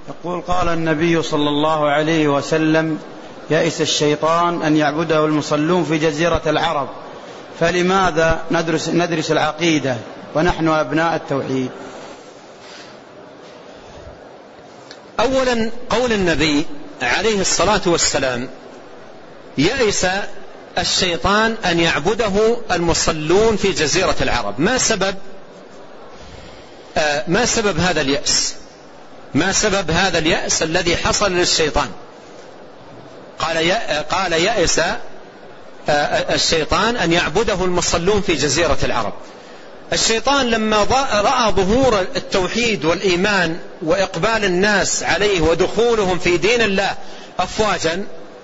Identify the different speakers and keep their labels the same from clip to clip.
Speaker 1: يقول: قال النبي صلى الله عليه وسلم: يئس الشيطان أن يعبده المصلون في جزيرة العرب، فلماذا ندرس العقيدة ونحن أبناء التوحيد؟
Speaker 2: أولا قول النبي عليه الصلاة والسلام: يئس الشيطان أن يعبده المصلون في جزيرة العرب. ما سبب هذا اليأس؟ ما سبب هذا اليأس الذي حصل للشيطان؟ قال يئس الشيطان أن يعبده المصلون في جزيرة العرب. الشيطان لما رأى ظهور التوحيد والإيمان وإقبال الناس عليه ودخولهم في دين الله أفواجا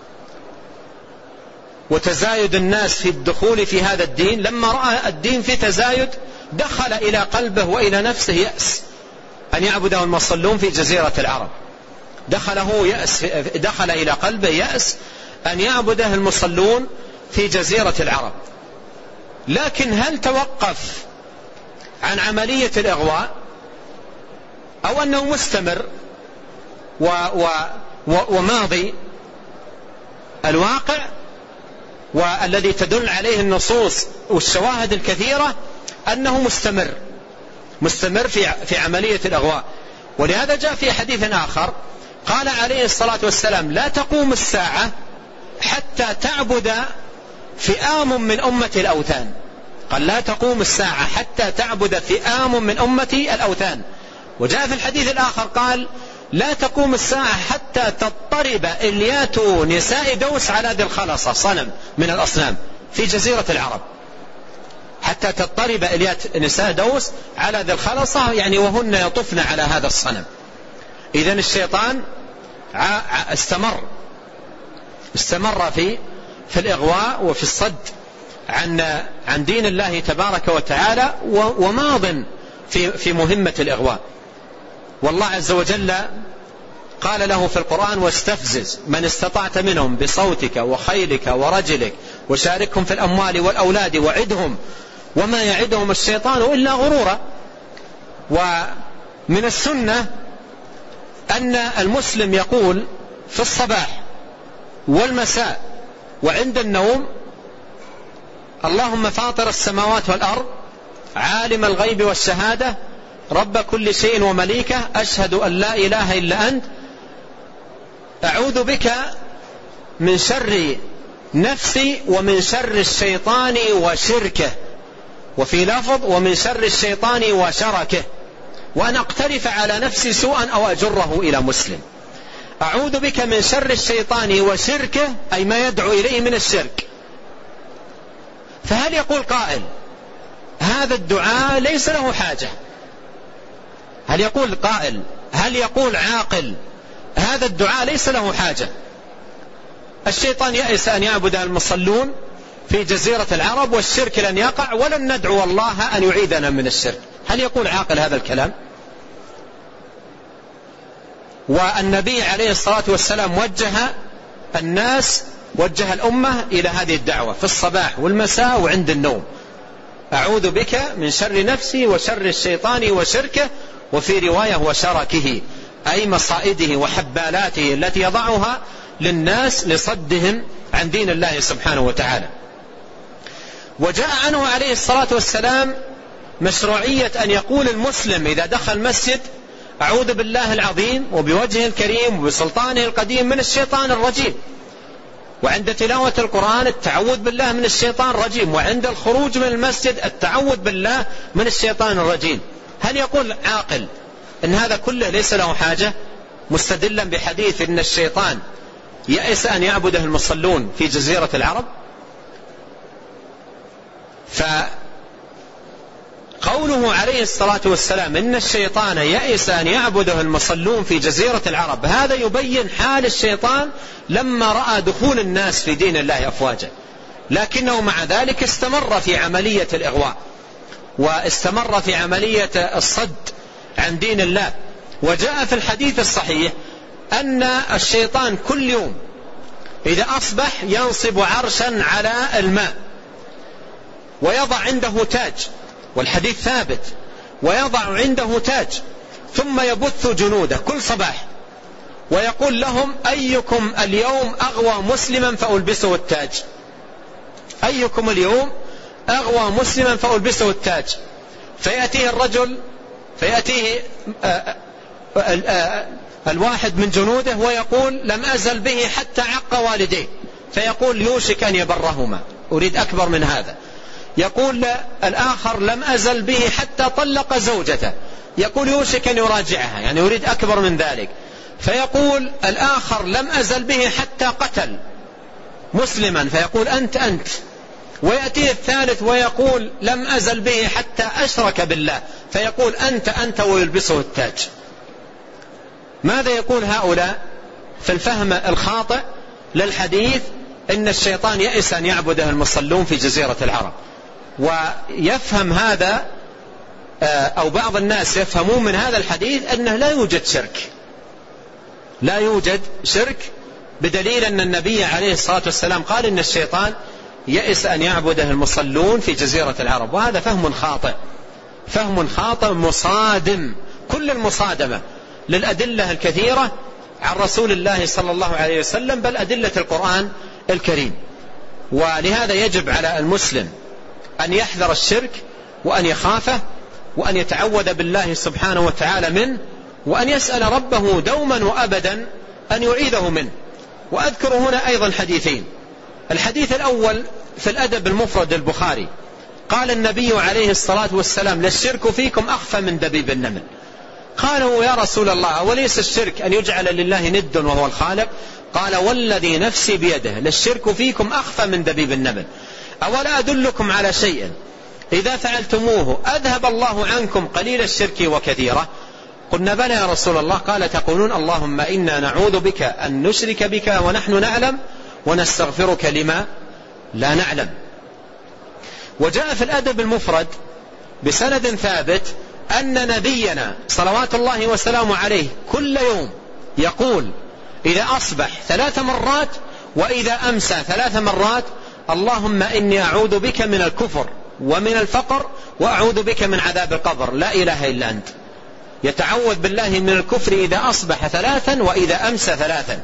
Speaker 2: وتزايد الناس في الدخول في هذا الدين، لما رأى الدين في تزايد دخل إلى قلبه وإلى نفسه يأس أن يعبده المصلون في جزيرة العرب. دخل إلى قلبه يأس أن يعبده المصلون في جزيرة العرب. لكن هل توقف عن عملية الإغواء أو أنه مستمر وماضي؟ الواقع والذي تدل عليه النصوص والشواهد الكثيرة أنه مستمر في عملية الإغواء. ولهذا جاء في حديث آخر قال عليه الصلاة والسلام: لا تقوم الساعة حتى تعبد فئام من أمتي الأوثان. قال: لا تقوم الساعة حتى تعبد فئام من أمتي الأوثان. وجاء في الحديث الآخر قال: لا تقوم الساعة حتى تضطرب إليات نساء دوس على ذي الخلصة، صنم من الأصنام في جزيرة العرب، حتى تضطرب إليات نساء دوس على ذي الخلصة، يعني وهن يطفن على هذا الصنم. إذن الشيطان استمر في الإغواء وفي الصد عن دين الله تبارك وتعالى، وماض في مهمة الإغواء. والله عز وجل قال له في القرآن: واستفزز من استطعت منهم بصوتك وخيلك ورجلك وشاركهم في الأموال والأولاد وعدهم وما يعدهم الشيطان إلا غرورا. ومن السنة أن المسلم يقول في الصباح والمساء وعند النوم: اللهم فاطر السماوات والأرض عالم الغيب والشهادة رب كل شيء ومليكه أشهد أن لا إله إلا أنت أعوذ بك من شر نفسي ومن شر الشيطان وشركه، وفي لفظ ومن شر الشيطان وشركه، وأن أقترف على نفسي سوءا أو أجره إلى مسلم. أعوذ بك من شر الشيطان وشركه، أي ما يدعو إليه من الشرك. فهل يقول قائل هذا الدعاء ليس له حاجة؟ هل يقول قائل، هل يقول عاقل هذا الدعاء ليس له حاجة؟ الشيطان يئس أن يعبد المصلون في جزيرة العرب والشرك لن يقع ولن ندعو الله أن يعيدنا من الشرك. هل يقول عاقل هذا الكلام؟ والنبي عليه الصلاة والسلام وجه الأمة إلى هذه الدعوة في الصباح والمساء وعند النوم: أعوذ بك من شر نفسي وشر الشيطان وشركه، وفي رواية وشركه، أي مصائده وحبالاته التي يضعها للناس لصدهم عن دين الله سبحانه وتعالى. وجاء عنه عليه الصلاة والسلام مشروعية أن يقول المسلم إذا دخل مسجد: أعوذ بالله العظيم وبوجهه الكريم وبسلطانه القديم من الشيطان الرجيم. وعند تلاوة القرآن التعوذ بالله من الشيطان الرجيم، وعند الخروج من المسجد التعوذ بالله من الشيطان الرجيم. هل يقول عاقل إن هذا كله ليس له حاجة، مستدلا بحديث إن الشيطان يئس أن يعبده المصلون في جزيرة العرب؟ فقوله عليه الصلاة والسلام إن الشيطان يئس أن يعبده المصلون في جزيرة العرب، هذا يبين حال الشيطان لما رأى دخول الناس في دين الله أفواجا، لكنه مع ذلك استمر في عملية الإغواء واستمر في عملية الصد عن دين الله. وجاء في الحديث الصحيح أن الشيطان كل يوم إذا أصبح ينصب عرشا على الماء ويضع عنده تاج، والحديث ثابت، ويضع عنده تاج ثم يبث جنوده كل صباح ويقول لهم أيكم اليوم أغوى مسلما فألبسه التاج، أيكم اليوم أغوى مسلما فألبسه التاج. فيأتيه الرجل، فيأتيه الواحد من جنوده ويقول لم أزل به حتى عق والديه، فيقول يوشك أن يبرهما، أريد أكبر من هذا. يقول الآخر لم أزل به حتى طلق زوجته، يقول يوشك أن يراجعها، يعني أريد أكبر من ذلك. فيقول الآخر لم أزل به حتى قتل مسلما، فيقول أنت. ويأتيه الثالث ويقول لم أزل به حتى أشرك بالله، فيقول أنت ويلبسه التاج. ماذا يقول هؤلاء في الفهم الخاطئ للحديث؟ إن الشيطان يئس أن يعبده المصلون في جزيرة العرب. ويفهم هذا أو بعض الناس يفهمون من هذا الحديث أنه لا يوجد شرك، لا يوجد شرك، بدليل أن النبي عليه الصلاة والسلام قال إن الشيطان يئس أن يعبده المصلون في جزيرة العرب. وهذا فهم خاطئ، فهم خاطئ مصادم كل المصادمة للأدلة الكثيرة عن رسول الله صلى الله عليه وسلم، بل أدلة القرآن الكريم. ولهذا يجب على المسلم أن يحذر الشرك وأن يخافه وأن يتعوذ بالله سبحانه وتعالى منه، وأن يسأل ربه دوما وأبدا أن يعيذه منه. وأذكر هنا أيضا حديثين. الحديث الأول في الأدب المفرد البخاري، قال النبي عليه الصلاة والسلام للشرك فيكم أخفى من دبيب النمل. قالوا يا رسول الله وليس الشرك أن يجعل لله ند وهو الخالق؟ قال والذي نفسي بيده للشرك فيكم أخفى من دبيب النمل. أولا أدلكم على شيء إذا فعلتموه أذهب الله عنكم قليل الشرك وكثيرة؟ قلنا بلى يا رسول الله. قال تقولون اللهم إنا نعوذ بك أن نشرك بك ونحن نعلم ونستغفرك لما لا نعلم. وجاء في الأدب المفرد بسند ثابت أن نبينا صلوات الله وسلامه عليه كل يوم يقول إذا أصبح 3 مرات وإذا أمسى 3 مرات اللهم إني أعوذ بك من الكفر ومن الفقر وأعوذ بك من عذاب القبر لا إله إلا أنت. يتعوذ بالله من الكفر إذا أصبح 3 وإذا أمسى 3.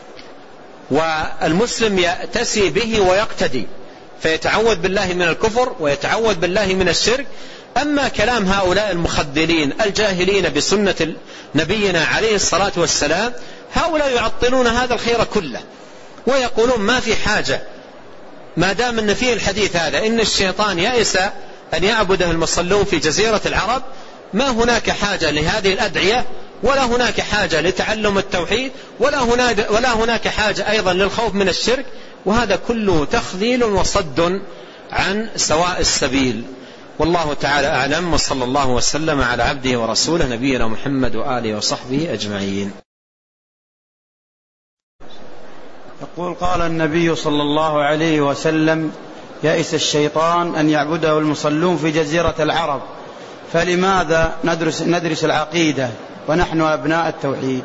Speaker 2: والمسلم يأتسي به ويقتدي، فيتعوذ بالله من الكفر ويتعوذ بالله من الشرك. أما كلام هؤلاء المخذلين الجاهلين بسنة نبينا عليه الصلاة والسلام، هؤلاء يعطلون هذا الخير كله ويقولون ما في حاجة، ما دام أن فيه الحديث هذا إن الشيطان يئس أن يعبده المصلون في جزيرة العرب، ما هناك حاجة لهذه الأدعية، ولا هناك حاجة لتعلم التوحيد، ولا هناك حاجة أيضا للخوف من الشرك. وهذا كله تخذيل وصد عن سواء السبيل. والله تعالى أعلم، وصلى الله وسلم على عبده ورسوله نبينا محمد وآله وصحبه أجمعين.
Speaker 1: يقول قال النبي صلى الله عليه وسلم يئس الشيطان أن يعبده المصلون في جزيرة العرب، فلماذا ندرس العقيدة ونحن أبناء التوحيد؟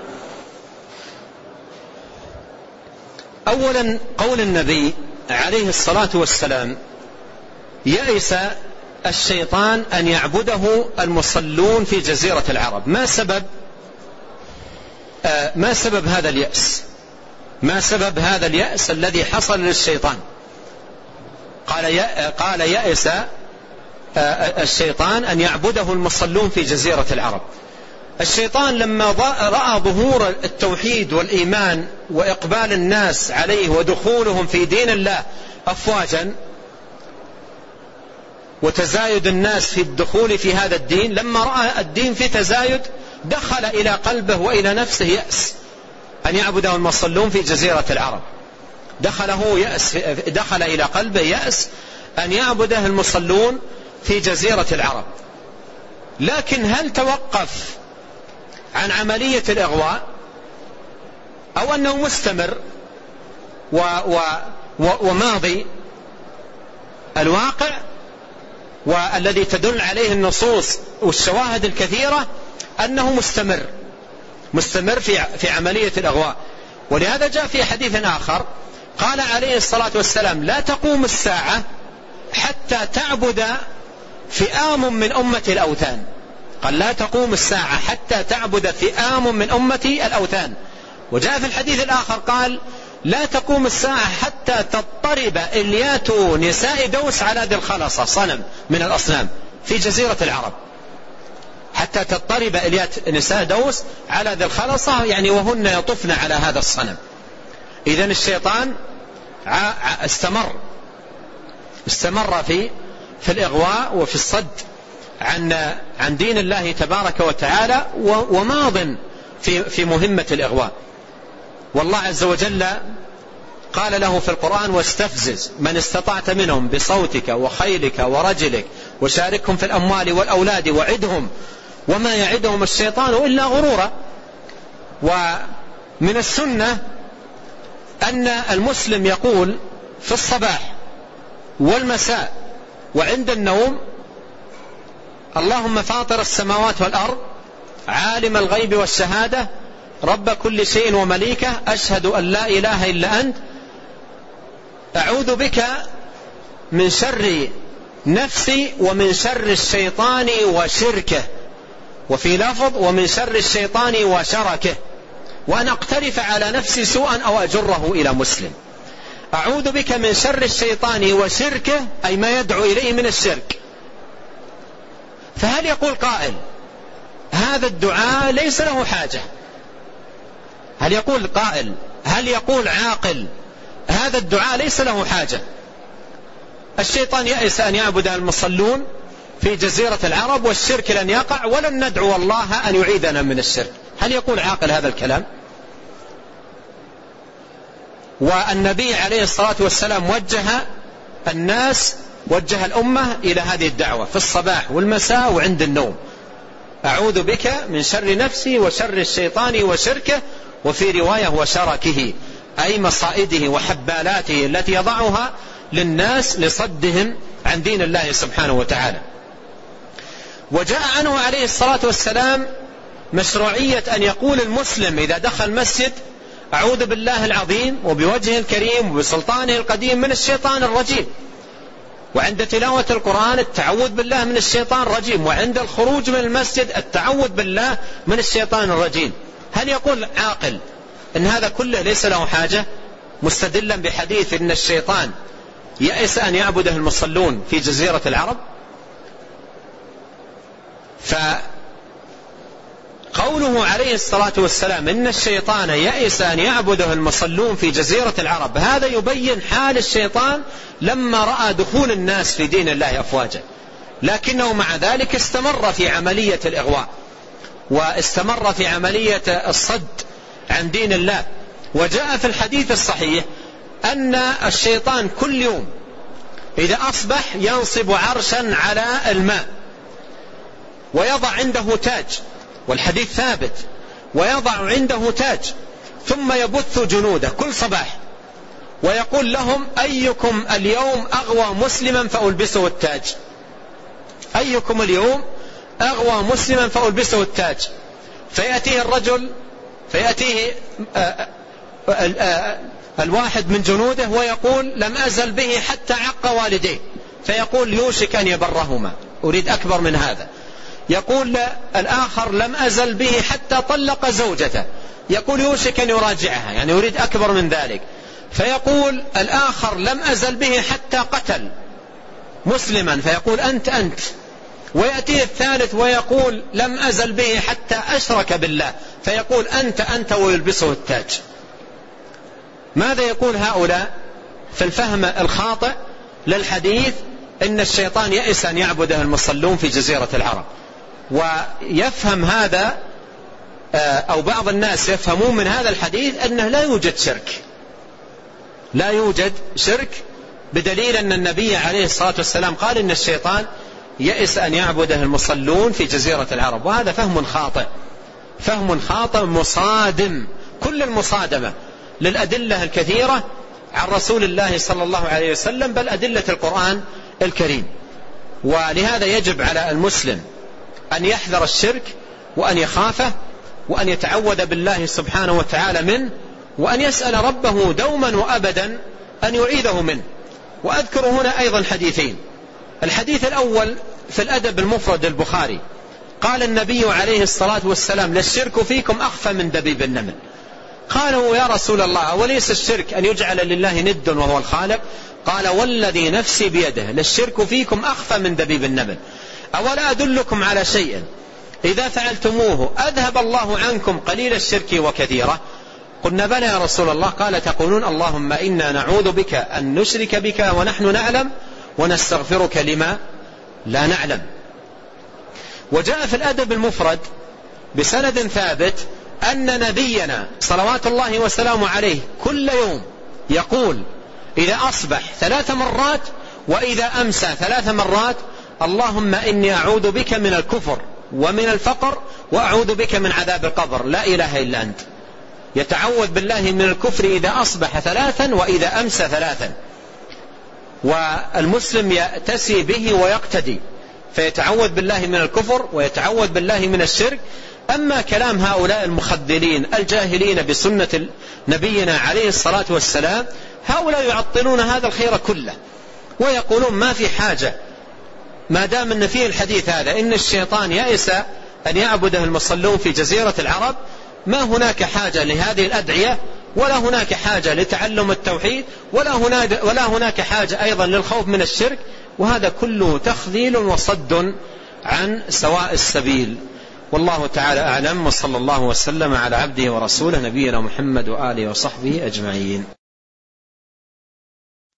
Speaker 2: أولا قول النبي عليه الصلاة والسلام يئس الشيطان أن يعبده المصلون في جزيرة العرب. ما سبب هذا اليأس؟ ما سبب هذا اليأس الذي حصل للشيطان؟ قال يئس الشيطان أن يعبده المصلون في جزيرة العرب. الشيطان لما رأى ظهور التوحيد والإيمان وإقبال الناس عليه ودخولهم في دين الله أفواجا وتزايد الناس في الدخول في هذا الدين، لما رأى الدين في تزايد دخل إلى قلبه وإلى نفسه يأس أن يعبده المصلون في جزيرة العرب. دخل إلى قلبه يأس أن يعبده المصلون في جزيرة العرب. لكن هل توقف عن عملية الإغواء أو أنه مستمر وماضي؟ الواقع والذي تدل عليه النصوص والشواهد الكثيرة أنه مستمر في عملية الإغواء. ولهذا جاء في حديث آخر قال عليه الصلاة والسلام لا تقوم الساعة حتى تعبد فئام من أمتي الأوثان. قال لا تقوم الساعة حتى تعبد فئام من أمتي الأوثان. وجاء في الحديث الآخر قال لا تقوم الساعة حتى تضطرب إليات نساء دوس على ذي الخلصة، صنم من الأصنام في جزيرة العرب، حتى تضطرب إليات نساء دوس على ذي الخلصة، يعني وهن يطفن على هذا الصنم. إذن الشيطان استمر في الإغواء وفي الصد عن دين الله تبارك وتعالى، وماض في مهمة الإغواء. والله عز وجل قال له في القرآن واستفزز من استطعت منهم بصوتك وخيلك ورجلك وشاركهم في الأموال والأولاد وعدهم وما يعدهم الشيطان إلا غرورا. ومن السنة أن المسلم يقول في الصباح والمساء وعند النوم اللهم فاطر السماوات والأرض عالم الغيب والشهادة رب كل شيء ومليكه أشهد أن لا إله إلا أنت أعوذ بك من شر نفسي ومن شر الشيطان وشركه، وفي لفظ ومن شر الشيطان وشركه، وأن أقترف على نفسي سوءا أو أجره إلى مسلم. أعوذ بك من شر الشيطان وشركه أي ما يدعو إليه من الشرك. فهل يقول قائل هذا الدعاء ليس له حاجة؟ هل يقول قائل، هل يقول عاقل هذا الدعاء ليس له حاجة؟ الشيطان يأس أن يعبد المصلون في جزيرة العرب والشرك لن يقع ولن ندعو الله أن يعيذنا من الشرك. هل يقول عاقل هذا الكلام؟ والنبي عليه الصلاة والسلام وجه الأمة إلى هذه الدعوة في الصباح والمساء وعند النوم. أعوذ بك من شر نفسي وشر الشيطان وشركه، وفي رواية وشركه أي مصائده وحبالاته التي يضعها للناس لصدهم عن دين الله سبحانه وتعالى. وجاء عنه عليه الصلاة والسلام مشروعية أن يقول المسلم إذا دخل مسجد أعوذ بالله العظيم وبوجهه الكريم وبسلطانه القديم من الشيطان الرجيم، وعند تلاوة القرآن التعوذ بالله من الشيطان الرجيم، وعند الخروج من المسجد التعوذ بالله من الشيطان الرجيم. هل يقول عاقل إن هذا كله ليس له حاجة مستدلا بحديث إن الشيطان يأس أن يعبده المصلون في جزيرة العرب؟ فقوله عليه الصلاة والسلام إن الشيطان يأس أن يعبده المصلون في جزيرة العرب هذا يبين حال الشيطان لما رأى دخول الناس في دين الله أفواجا، لكنه مع ذلك استمر في عملية الإغواء واستمر في عملية الصد عن دين الله. وجاء في الحديث الصحيح أن الشيطان كل يوم إذا أصبح ينصب عرشا على الماء ويضع عنده تاج، والحديث ثابت، ويضع عنده تاج ثم يبث جنوده كل صباح ويقول لهم أيكم اليوم أغوى مسلما فألبسه التاج، أيكم اليوم أغوى مسلما فألبسه التاج. فيأتيه الرجل فيأتيه الواحد من جنوده ويقول لم أزل به حتى عق والديه، فيقول يوشك أن يبرهما، أريد أكبر من هذا. يقول الآخر لم أزل به حتى طلق زوجته، يقول يوشك أن يراجعها، يعني أريد أكبر من ذلك. فيقول الآخر لم أزل به حتى قتل مسلما، فيقول أنت. ويأتيه الثالث ويقول لم أزل به حتى أشرك بالله، فيقول أنت ويلبسه التاج. ماذا يقول هؤلاء في الفهم الخاطئ للحديث إن الشيطان يأس أن يعبده المصلون في جزيرة العرب؟ ويفهم هذا أو بعض الناس يفهمون من هذا الحديث أنه لا يوجد شرك بدليل أن النبي عليه الصلاة والسلام قال إن الشيطان يأس أن يعبده المصلون في جزيرة العرب. وهذا فهم خاطئ مصادم كل المصادمة للأدلة الكثيرة عن رسول الله صلى الله عليه وسلم، بل أدلة القرآن الكريم. ولهذا يجب على المسلم أن يحذر الشرك وأن يخافه وأن يتعوذ بالله سبحانه وتعالى منه، وأن يسأل ربه دوما وأبدا أن يعيذه منه. وأذكر هنا أيضا حديثين. الحديث الأول في الأدب المفرد البخاري قال النبي عليه الصلاة والسلام للشرك فيكم أخفى من دبيب النمل. قالوا يا رسول الله وليس الشرك أن يجعل لله ند وهو الخالق؟ قال والذي نفسي بيده للشرك فيكم أخفى من دبيب النمل. أولا أدلكم على شيء إذا فعلتموه أذهب الله عنكم قليل الشرك وكثيرة؟ قلنا بلى يا رسول الله. قال تقولون اللهم إنا نعوذ بك أن نشرك بك ونحن نعلم ونستغفرك لما لا نعلم. وجاء في الأدب المفرد بسند ثابت أن نبينا صلوات الله وسلامه عليه كل يوم يقول إذا أصبح 3 مرات وإذا أمسى 3 مرات اللهم إني أعوذ بك من الكفر ومن الفقر وأعوذ بك من عذاب القبر لا إله إلا أنت. يتعوذ بالله من الكفر إذا أصبح 3 وإذا أمسى 3. والمسلم يأتسي به ويقتدي فيتعوذ بالله من الكفر ويتعوذ بالله من الشرك. أما كلام هؤلاء المخذلين الجاهلين بسنة نبينا عليه الصلاة والسلام هؤلاء يعطلون هذا الخير كله ويقولون ما في حاجة ما دام أن فيه الحديث هذا إن الشيطان يأس أن يعبده المصلون في جزيرة العرب ما هناك حاجة لهذه الأدعية ولا هناك حاجة لتعلم التوحيد ولا هناك حاجة أيضا للخوف من الشرك. وهذا كله تخذيل وصد عن سواء السبيل. والله تعالى أعلم وصلى الله وسلم على عبده ورسوله نبينا محمد وآله وصحبه أجمعين.